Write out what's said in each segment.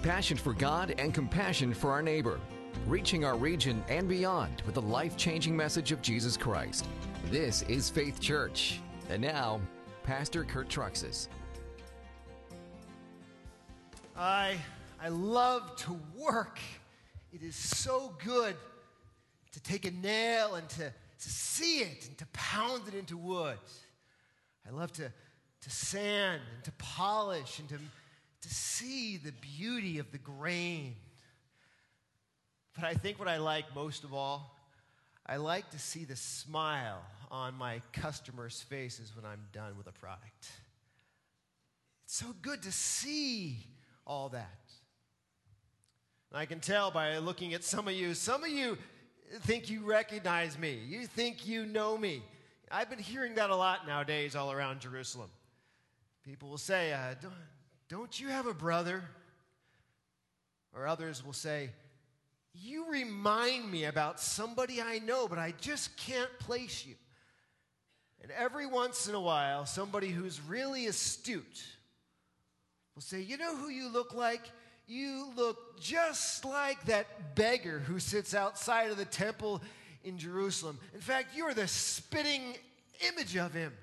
passion for God and compassion for our neighbor, reaching our region and beyond with the life-changing message of Jesus Christ. This is Faith Church. And now, Pastor Kurt Truxas. I love to work. It is so good to take a nail and to see it and to pound it into wood. I love to sand and to polish and to see the beauty of the grain. But I think what I like most of all, I like to see the smile on my customers' faces when I'm done with a product. It's so good to see all that. And I can tell by looking at some of you think you recognize me. You think you know me. I've been hearing that a lot nowadays all around Jerusalem. People will say, don't you have a brother? Or others will say, you remind me about somebody I know, but I just can't place you. And every once in a while, somebody who's really astute will say, you know who you look like? You look just like that beggar who sits outside of the temple in Jerusalem. In fact, you're the spitting image of him.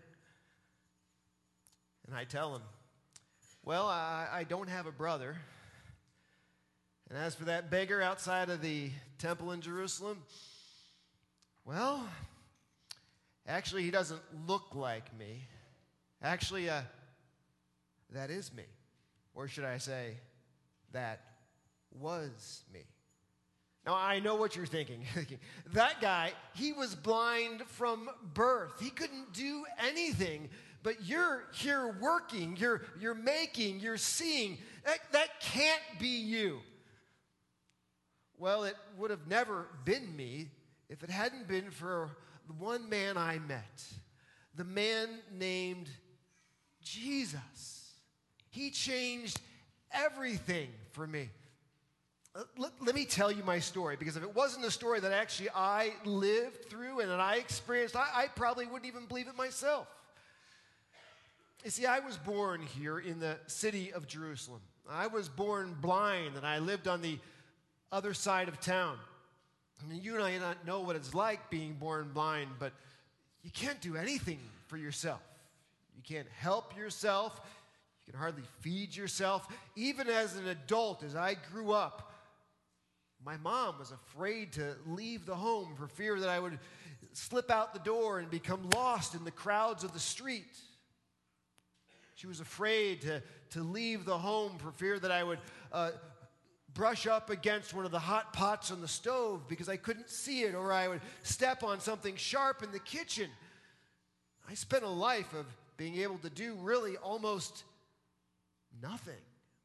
And I tell him, well, I don't have a brother. And as for that beggar outside of the temple in Jerusalem, well, actually, he doesn't look like me. Actually, that is me. Or should I say, that was me. Now, I know what you're thinking. That guy, he was blind from birth. He couldn't do anything. But you're here working, you're making, you're seeing. That can't be you. Well, it would have never been me if it hadn't been for the one man I met, the man named Jesus. He changed everything for me. Let me tell you my story, because if it wasn't a story that actually I lived through and that I experienced, I probably wouldn't even believe it myself. You see, I was born here in the city of Jerusalem. I was born blind, and I lived on the other side of town. And you and I not know what it's like being born blind, but you can't do anything for yourself. You can't help yourself. You can hardly feed yourself. Even as an adult, as I grew up, my mom was afraid to leave the home for fear that I would slip out the door and become lost in the crowds of the street. She was afraid to leave the home for fear that I would brush up against one of the hot pots on the stove because I couldn't see it, or I would step on something sharp in the kitchen. I spent a life of being able to do really almost nothing.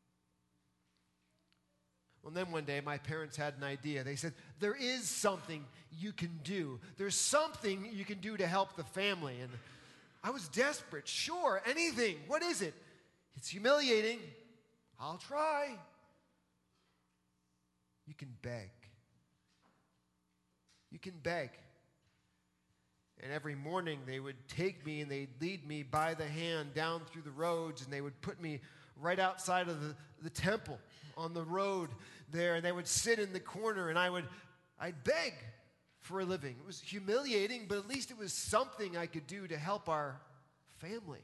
Well, then one day my parents had an idea. They said, there is something you can do. There's something you can do to help the family. And I was desperate. Sure, anything. What is it? It's humiliating. I'll try. You can beg. You can beg. And every morning they would take me and they'd lead me by the hand down through the roads, and they would put me right outside of the temple on the road there, and they would sit in the corner, and I'd beg for a living. It was humiliating, but at least it was something I could do to help our family.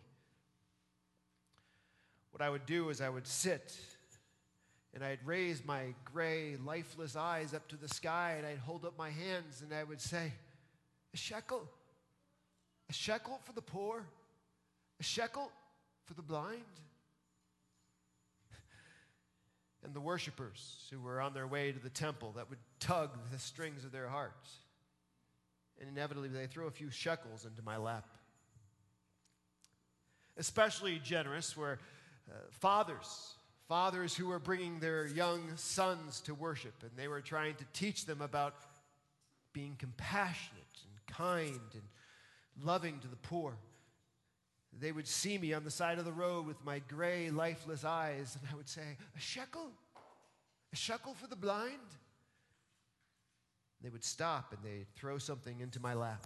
What I would do is I would sit, and I'd raise my gray, lifeless eyes up to the sky, and I'd hold up my hands, and I would say, a shekel for the poor, a shekel for the blind. And the worshipers who were on their way to the temple that would tug the strings of their hearts. And inevitably, they throw a few shekels into my lap. Especially generous were fathers who were bringing their young sons to worship, and they were trying to teach them about being compassionate and kind and loving to the poor. They would see me on the side of the road with my gray, lifeless eyes, and I would say, a shekel for the blind. They would stop and they'd throw something into my lap.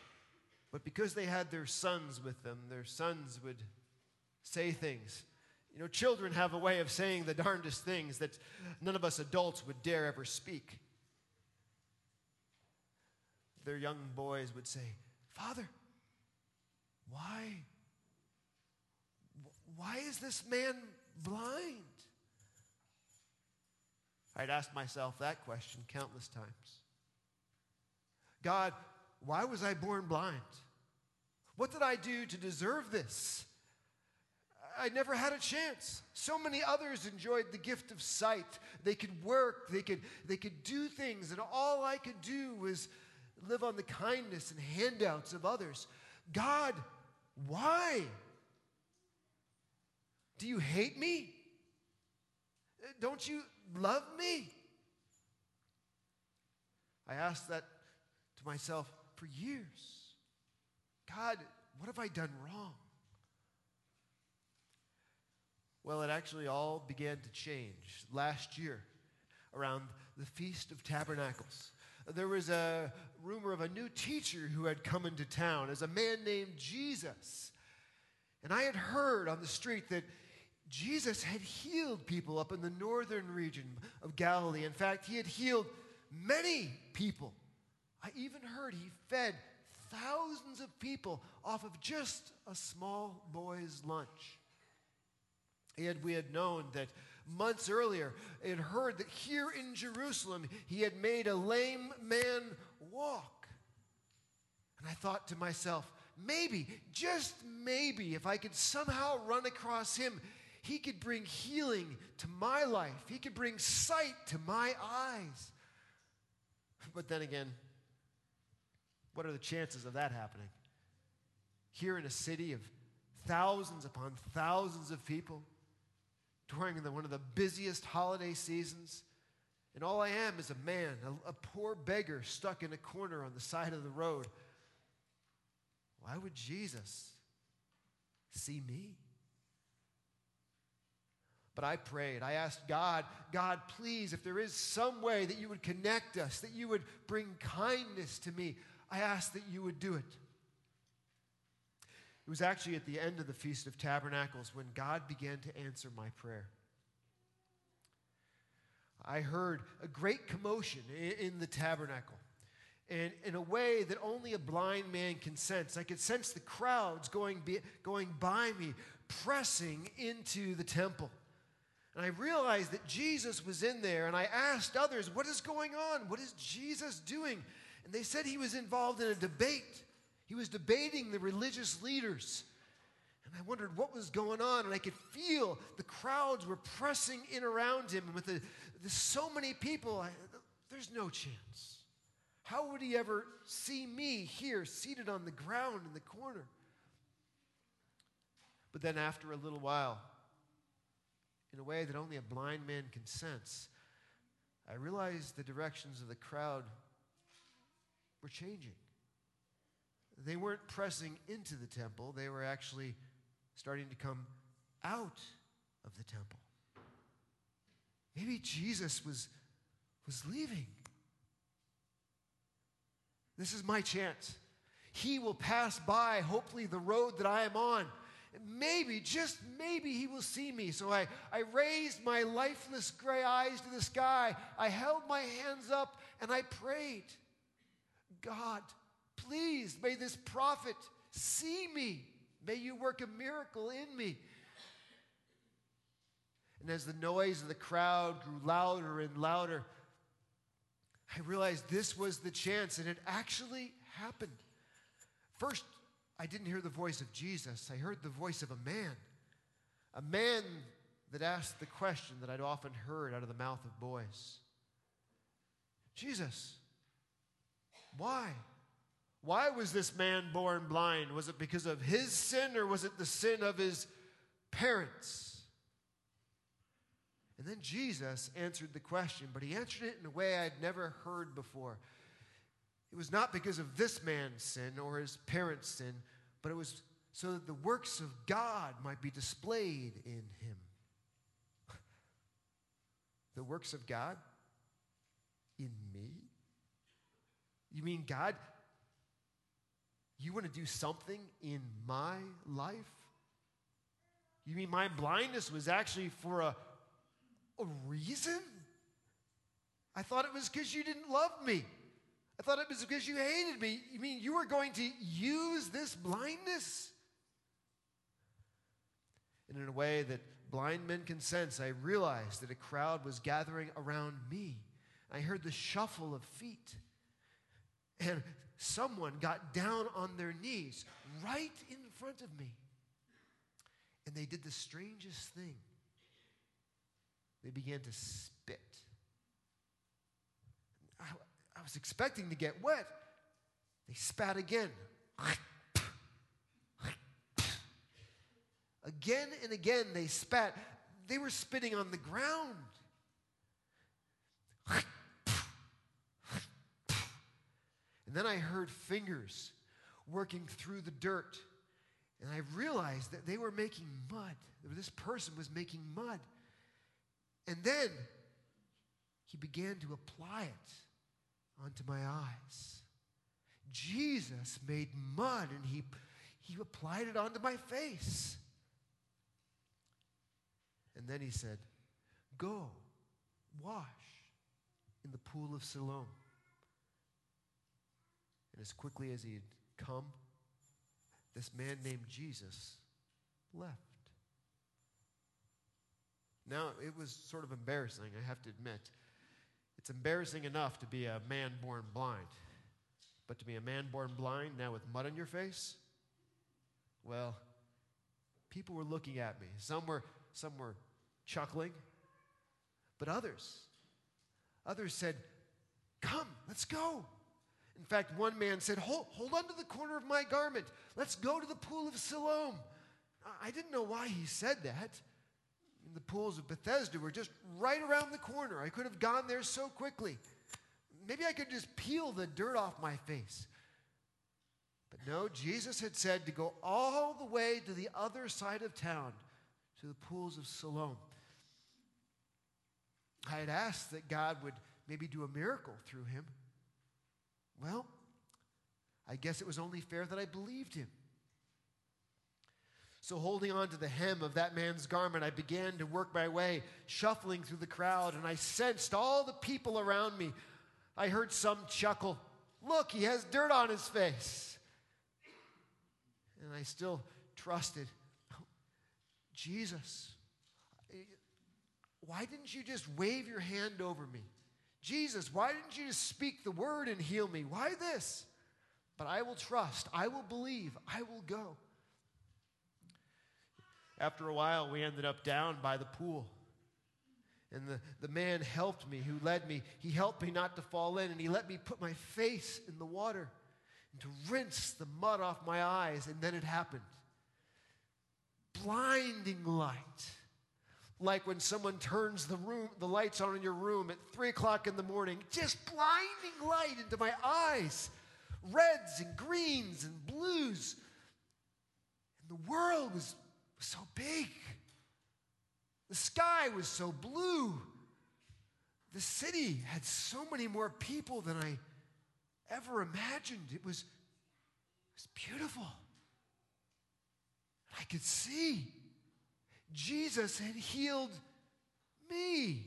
But because they had their sons with them, their sons would say things You know, children have a way of saying the darndest things that none of us adults would dare ever speak. Their young boys would say, "Father, why is this man blind?" I'd asked myself that question countless times. God, why was I born blind? What did I do to deserve this? I never had a chance. So many others enjoyed the gift of sight. They could work, they could do things, and all I could do was live on the kindness and handouts of others. God, why? Do you hate me? Don't you love me? I asked that to myself for years. God, what have I done wrong? Well, it actually all began to change last year around the Feast of Tabernacles. There was a rumor of a new teacher who had come into town as a man named Jesus. And I had heard on the street that Jesus had healed people up in the northern region of Galilee. In fact, he had healed many people. I even heard he fed thousands of people off of just a small boy's lunch. We had known that months earlier, I had heard that here in Jerusalem, he had made a lame man walk. And I thought to myself, maybe, just maybe, if I could somehow run across him, he could bring healing to my life. He could bring sight to my eyes. But then again, what are the chances of that happening? Here in a city of thousands upon thousands of people, during one of the busiest holiday seasons, and all I am is a man, a poor beggar stuck in a corner on the side of the road. Why would Jesus see me? But I prayed. I asked God, God, please, if there is some way that you would connect us, that you would bring kindness to me, I ask that you would do it. It was actually at the end of the Feast of Tabernacles when God began to answer my prayer. I heard a great commotion in the tabernacle. And in a way that only a blind man can sense. I could sense the crowds going by me, pressing into the temple. And I realized that Jesus was in there, and I asked others, what is going on? What is Jesus doing? And they said he was involved in a debate. He was debating the religious leaders. And I wondered what was going on, and I could feel the crowds were pressing in around him. And with so many people, there's no chance. How would he ever see me here, seated on the ground in the corner? But then after a little while, in a way that only a blind man can sense, I realized the directions of the crowd were changing. They weren't pressing into the temple. They were actually starting to come out of the temple. Maybe Jesus was leaving. This is my chance. He will pass by, hopefully, the road that I am on. And maybe, just maybe, he will see me. So I raised my lifeless gray eyes to the sky. I held my hands up and I prayed, God, please, may this prophet see me. May you work a miracle in me. And as the noise of the crowd grew louder and louder, I realized this was the chance, and it actually happened. First, I didn't hear the voice of Jesus. I heard the voice of a man that asked the question that I'd often heard out of the mouth of boys. Jesus, why? Why was this man born blind? Was it because of his sin, or was it the sin of his parents? And then Jesus answered the question, but he answered it in a way I'd never heard before. It was not because of this man's sin or his parents' sin, but it was so that the works of God might be displayed in him. The works of God in me? You mean, God, you want to do something in my life? You mean my blindness was actually for a reason? I thought it was because you didn't love me. I thought it was because you hated me. You mean you were going to use this blindness? And in a way that blind men can sense, I realized that a crowd was gathering around me. I heard the shuffle of feet. And someone got down on their knees right in front of me. And they did the strangest thing. They began to spit. I was expecting to get wet. They spat again. Again and again they spat. They were spitting on the ground. And then I heard fingers working through the dirt. And I realized that they were making mud. This person was making mud. And then he began to apply it onto my eyes. Jesus made mud and he applied it onto my face. And then he said, "Go, wash in the pool of Siloam." And as quickly as he had come, this man named Jesus left. Now, it was sort of embarrassing, I have to admit. It's embarrassing enough to be a man born blind. But to be a man born blind now with mud on your face? Well, people were looking at me. Some were chuckling. But others said, "Come, let's go." In fact, one man said, hold on to the corner of my garment. Let's go to the pool of Siloam. I didn't know why he said that. The pools of Bethesda were just right around the corner. I could have gone there so quickly. Maybe I could just peel the dirt off my face. But no, Jesus had said to go all the way to the other side of town, to the pools of Siloam. I had asked that God would maybe do a miracle through him. Well, I guess it was only fair that I believed him. So holding on to the hem of that man's garment, I began to work my way, shuffling through the crowd, and I sensed all the people around me. I heard some chuckle. "Look, he has dirt on his face." And I still trusted. "Jesus, why didn't you just wave your hand over me? Jesus, why didn't you just speak the word and heal me? Why this? But I will trust. I will believe. I will go." After a while, we ended up down by the pool. And the man helped me, who led me. He helped me not to fall in, and he let me put my face in the water and to rinse the mud off my eyes. And then it happened. Blinding light. Like when someone turns the lights on in your room at 3 o'clock in the morning. Just blinding light into my eyes. Reds and greens and blues. And the world was so big. The sky was so blue. The city had so many more people than I ever imagined. It was beautiful. I could see Jesus had healed me.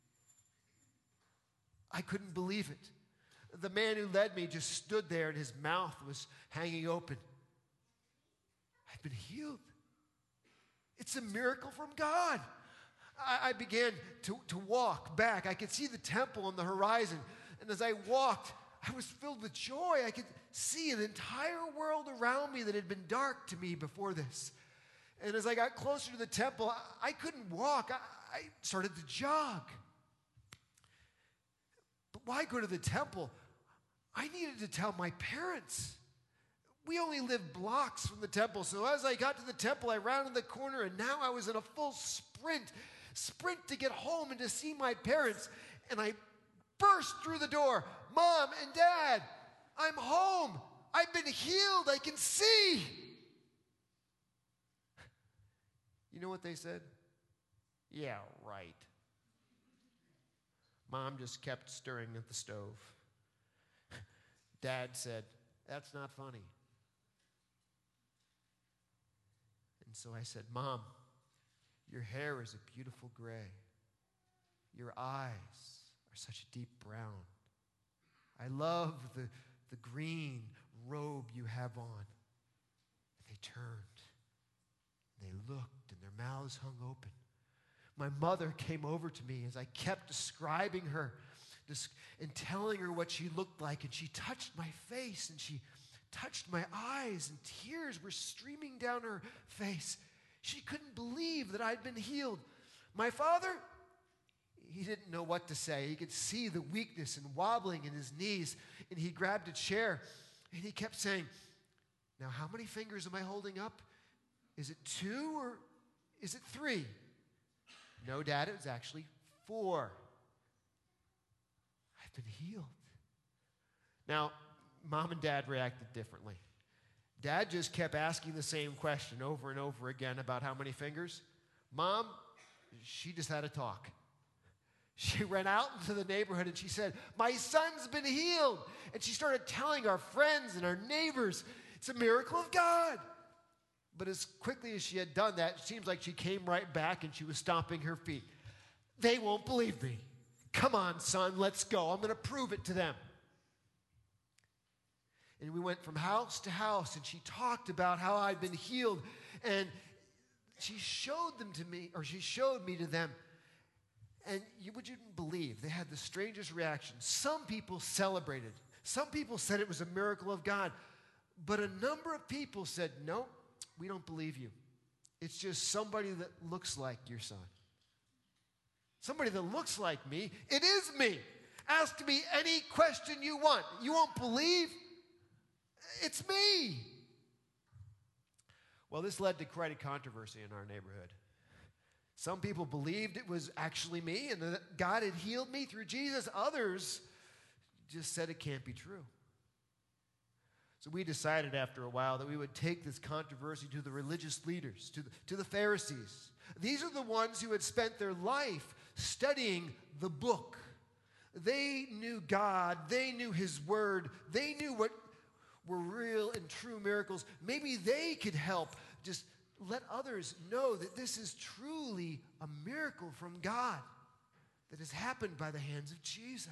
I couldn't believe it. The man who led me just stood there and his mouth was hanging open. I'd been healed. It's a miracle from God. I began to walk back. I could see the temple on the horizon. And as I walked, I was filled with joy. I could see an entire world around me that had been dark to me before this. And as I got closer to the temple, I couldn't walk. I started to jog. But why go to the temple? I needed to tell my parents. We only lived blocks from the temple. So as I got to the temple, I rounded the corner, and now I was in a full sprint to get home and to see my parents. And I burst through the door. "Mom and Dad, I'm home. I've been healed. I can see." You know what they said? "Yeah, right." Mom just kept stirring at the stove. Dad said, "That's not funny." And so I said, "Mom, Your hair is a beautiful gray. Your eyes are such a deep brown. I love the green robe you have on. And they turned. They looked, and their mouths hung open. My mother came over to me as I kept describing her and telling her what she looked like, and she touched my face, and she touched my eyes, and tears were streaming down her face. She couldn't believe that I'd been healed. My father, he didn't know what to say. He could see the weakness and wobbling in his knees, and he grabbed a chair, and he kept saying, "Now, how many fingers am I holding up? Is it 2 or is it 3? No, Dad, it was actually 4. I've been healed. Now, Mom and Dad reacted differently. Dad just kept asking the same question over and over again about how many fingers. Mom, she just had a talk. She ran out into the neighborhood and she said, "My son's been healed." And she started telling our friends and our neighbors, "It's a miracle of God." But as quickly as she had done that, it seems like she came right back and she was stomping her feet. "They won't believe me. Come on, son, let's go. I'm going to prove it to them." And we went from house to house, and she talked about how I'd been healed, and she showed them to me, or she showed me to them. And you wouldn't believe, they had the strangest reaction. Some people celebrated. Some people said it was a miracle of God. But a number of people said, "No, we don't believe you. It's just somebody that looks like your son." Somebody that looks like me. It is me. Ask me any question you want. You won't believe? It's me. Well, this led to quite a controversy in our neighborhood. Some people believed it was actually me and that God had healed me through Jesus. Others just said it can't be true. So we decided after a while that we would take this controversy to the religious leaders, to the Pharisees. These are the ones who had spent their life studying the book. They knew God. They knew His Word. They knew what were real and true miracles. Maybe they could help just let others know that this is truly a miracle from God that has happened by the hands of Jesus.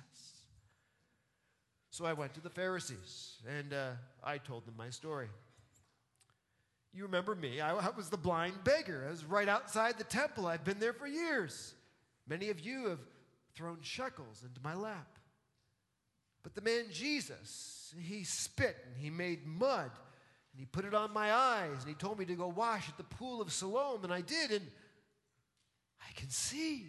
So I went to the Pharisees, and I told them my story. You remember me. I was the blind beggar. I was right outside the temple. I've been there for years. Many of you have thrown shekels into my lap. But the man Jesus, he spit and he made mud, and he put it on my eyes, and he told me to go wash at the pool of Siloam, and I did, and I can see.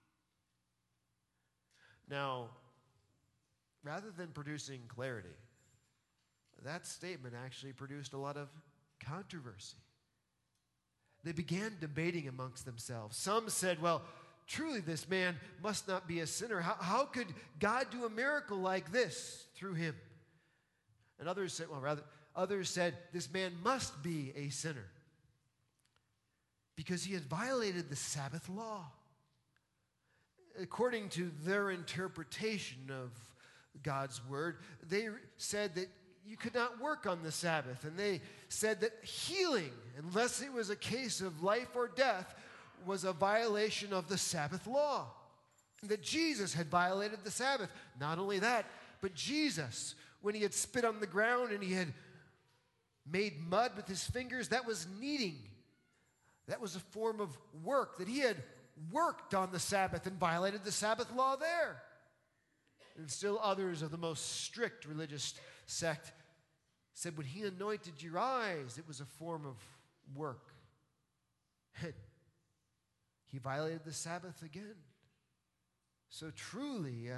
Now, rather than producing clarity, that statement actually produced a lot of controversy. They began debating amongst themselves. Some said, "Well, truly this man must not be a sinner. How could God do a miracle like this through him?" And others said, "This man must be a sinner because he had violated the Sabbath law." According to their interpretation of God's word, they said that you could not work on the Sabbath. And they said that healing, unless it was a case of life or death, was a violation of the Sabbath law. And that Jesus had violated the Sabbath. Not only that, but Jesus, when he had spit on the ground and he had made mud with his fingers, that was kneading. That was a form of work, that he had worked on the Sabbath and violated the Sabbath law there. And still others of the most strict religious sect said when he anointed your eyes, it was a form of work. And he violated the Sabbath again. So truly,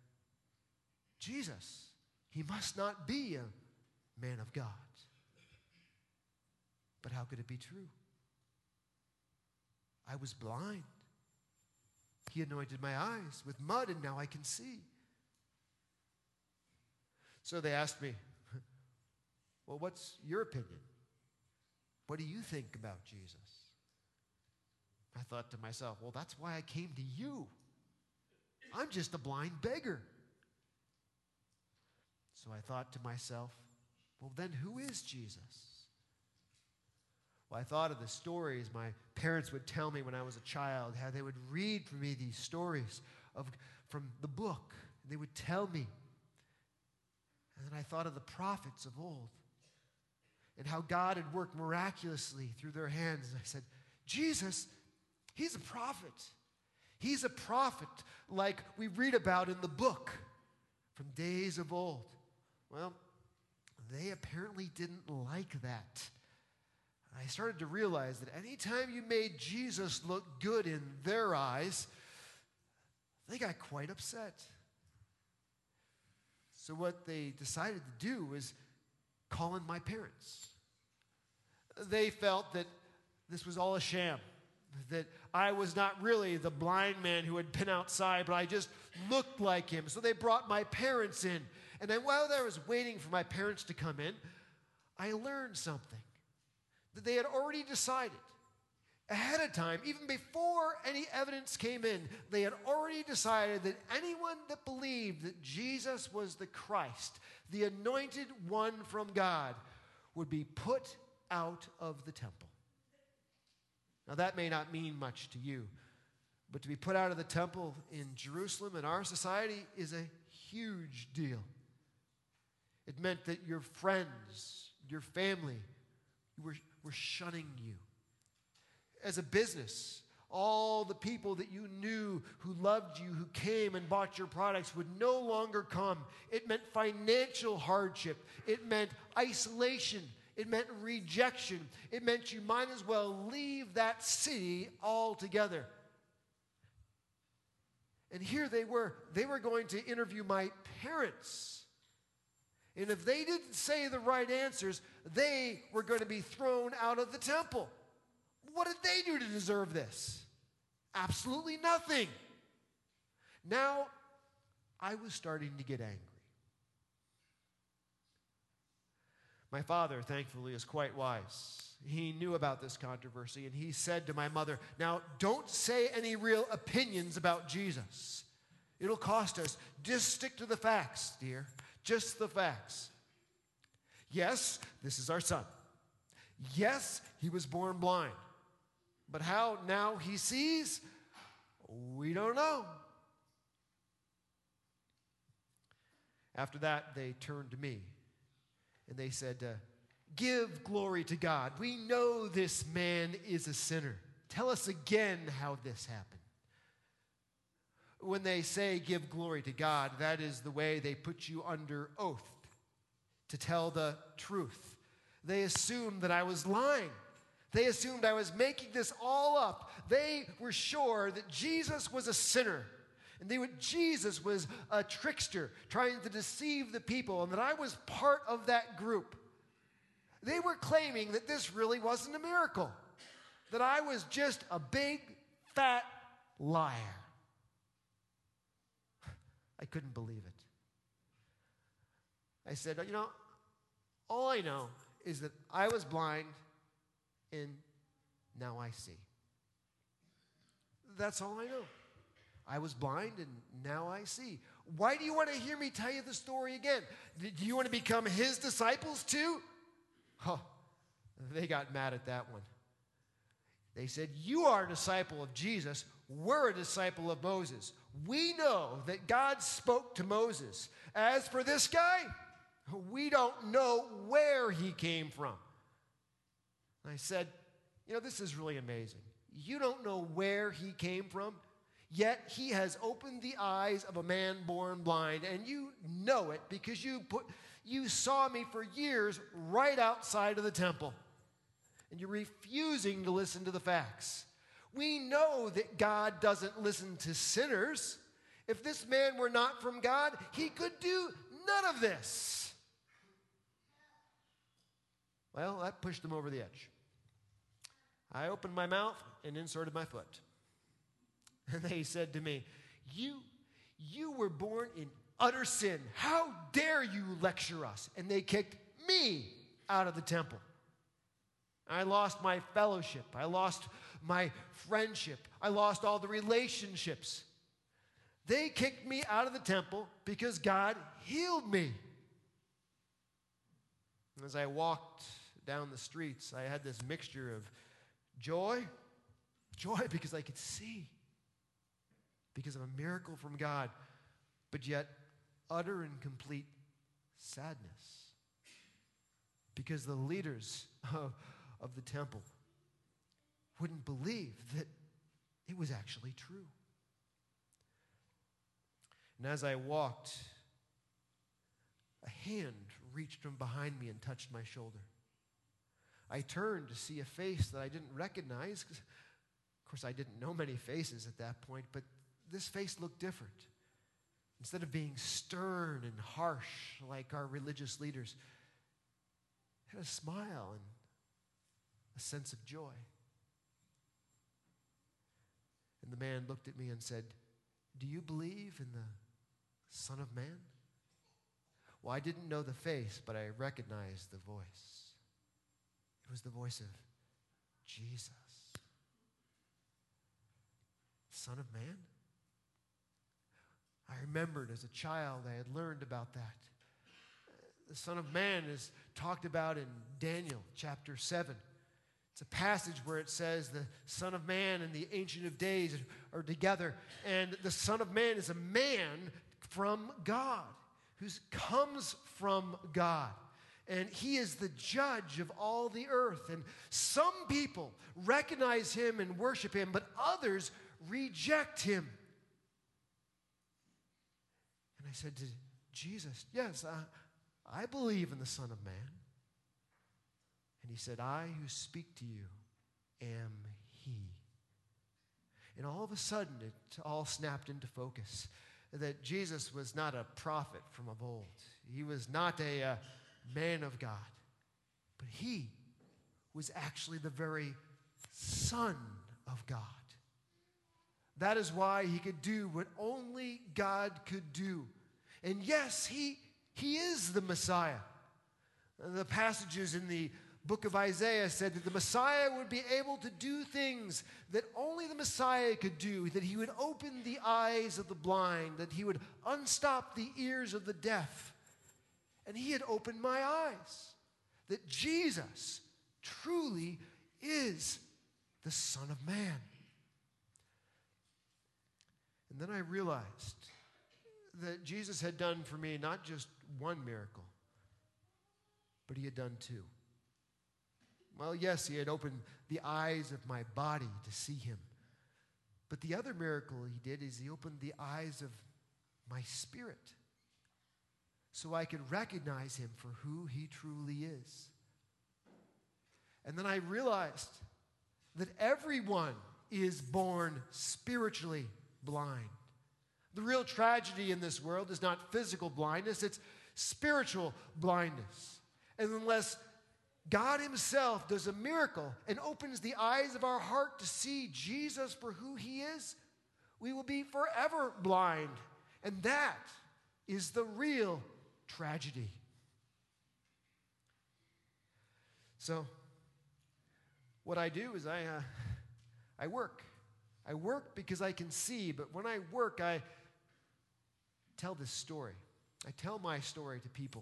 Jesus, he must not be a man of God. But how could it be true? I was blind. He anointed my eyes with mud, and now I can see. So they asked me, "Well, what's your opinion? What do you think about Jesus?" I thought to myself, well, that's why I came to you. I'm just a blind beggar. So I thought to myself, well, then who is Jesus? Well, I thought of the stories my parents would tell me when I was a child, how they would read for me these stories from the book. They would tell me. And then I thought of the prophets of old and how God had worked miraculously through their hands. And I said, Jesus, he's a prophet. He's a prophet like we read about in the book from days of old. Well, they apparently didn't like that. I started to realize that anytime you made Jesus look good in their eyes, they got quite upset. So what they decided to do was call in my parents. They felt that this was all a sham, that I was not really the blind man who had been outside, but I just looked like him. So they brought my parents in. And then while I was waiting for my parents to come in, I learned something that they had already decided ahead of time, even before any evidence came in. They had already decided that anyone that believed that Jesus was the Christ, the anointed one from God, would be put out of the temple. Now that may not mean much to you, but to be put out of the temple in Jerusalem in our society is a huge deal. It meant that your friends, your family, were shunning you. As a business, all the people that you knew who loved you, who came and bought your products, would no longer come. It meant financial hardship. It meant isolation. It meant rejection. It meant you might as well leave that city altogether. And here they were going to interview my parents. And if they didn't say the right answers, they were going to be thrown out of the temple. What did they do to deserve this? Absolutely nothing. Now, I was starting to get angry. My father, thankfully, is quite wise. He knew about this controversy, and he said to my mother, now, don't say any real opinions about Jesus. It'll cost us. Just stick to the facts, dear. Just the facts. Yes, this is our son. Yes, he was born blind. But how now he sees, we don't know. After that, they turned to me and they said, give glory to God. We know this man is a sinner. Tell us again how this happened. When they say give glory to God, that is the way they put you under oath to tell the truth. They assumed that I was lying. They assumed I was making this all up. They were sure that Jesus was a sinner, and Jesus was a trickster trying to deceive the people, and that I was part of that group. They were claiming that this really wasn't a miracle, that I was just a big, fat liar. I couldn't believe it. I said, all I know is that I was blind and now I see. That's all I know. I was blind and now I see. Why do you want to hear me tell you the story again? Do you want to become his disciples too? Oh, they got mad at that one. They said, you are a disciple of Jesus. We're a disciple of Moses. We know that God spoke to Moses. As for this guy, we don't know where he came from. And I said, this is really amazing. You don't know where he came from, yet he has opened the eyes of a man born blind, and you know it because you saw me for years right outside of the temple, and you're refusing to listen to the facts. We know that God doesn't listen to sinners. If this man were not from God, he could do none of this. Well, that pushed them over the edge. I opened my mouth and inserted my foot. And they said to me, you were born in utter sin. How dare you lecture us? And they kicked me out of the temple. I lost my fellowship. I lost my friendship. I lost all the relationships. They kicked me out of the temple because God healed me. As I walked down the streets, I had this mixture of joy because I could see, because of a miracle from God, but yet utter and complete sadness because the leaders of the temple wouldn't believe that it was actually true. And as I walked, a hand reached from behind me and touched my shoulder. I turned to see a face that I didn't recognize. Of course, I didn't know many faces at that point, but this face looked different. Instead of being stern and harsh like our religious leaders, it had a smile and a sense of joy. And the man looked at me and said, "Do you believe in the Son of Man?" Well, I didn't know the face, but I recognized the voice. It was the voice of Jesus, Son of Man. I remembered as a child I had learned about that. The Son of Man is talked about in Daniel chapter 7. It's a passage where it says the Son of Man and the Ancient of Days are together. And the Son of Man is a man from God, who comes from God. And he is the judge of all the earth. And some people recognize him and worship him, but others reject him. And I said to Jesus, "Yes, I believe in the Son of Man." And he said, "I who speak to you am he." And all of a sudden, it all snapped into focus that Jesus was not a prophet from of old. He was not a man of God. But he was actually the very Son of God. That is why he could do what only God could do. And yes, he is the Messiah. The passages in the book of Isaiah said that the Messiah would be able to do things that only the Messiah could do, that he would open the eyes of the blind, that he would unstop the ears of the deaf. And he had opened my eyes, that Jesus truly is the Son of Man. And then I realized that Jesus had done for me not just one miracle, but he had done two. Well, yes, he had opened the eyes of my body to see him. But the other miracle he did is he opened the eyes of my spirit so I could recognize him for who he truly is. And then I realized that everyone is born spiritually blind. The real tragedy in this world is not physical blindness, it's spiritual blindness. And unless God himself does a miracle and opens the eyes of our heart to see Jesus for who he is, we will be forever blind. And that is the real tragedy. So, what I do is I work. I work because I can see, but when I work, I tell this story. I tell my story to people.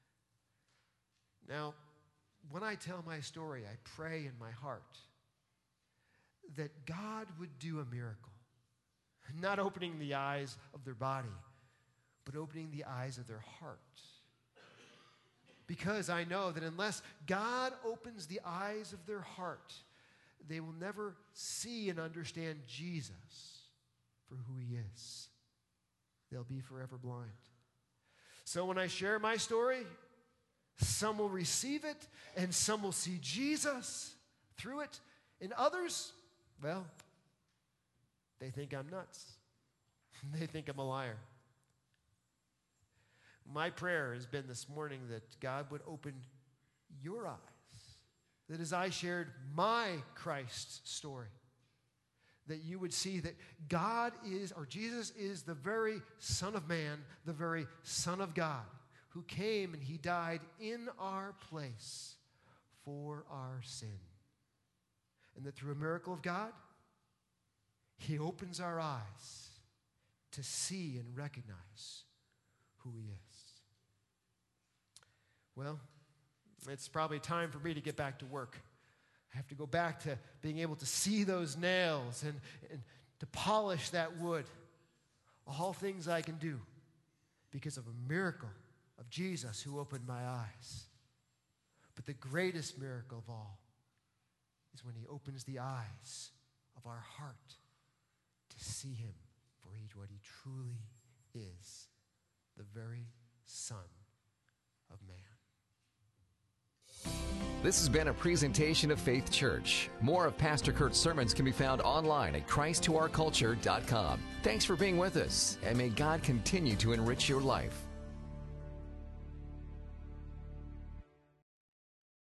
Now, when I tell my story, I pray in my heart that God would do a miracle, not opening the eyes of their body, but opening the eyes of their heart. Because I know that unless God opens the eyes of their heart, they will never see and understand Jesus for who he is. They'll be forever blind. So when I share my story, some will receive it, and some will see Jesus through it, and others, well, they think I'm nuts. They think I'm a liar. My prayer has been this morning that God would open your eyes, that as I shared my Christ story, that you would see that God is, or Jesus is the very Son of Man, the very Son of God, who came and he died in our place for our sin. And that through a miracle of God, he opens our eyes to see and recognize who he is. Well, It's probably time for me to get back to work. I have to go back to being able to see those nails and to polish that wood. All things I can do because of a miracle of Jesus who opened my eyes. But the greatest miracle of all is when he opens the eyes of our heart to see him for what he truly is, the very Son of Man. This has been a presentation of Faith Church. More of Pastor Kurt's sermons can be found online at ChristToOurCulture.com. Thanks for being with us, and may God continue to enrich your life.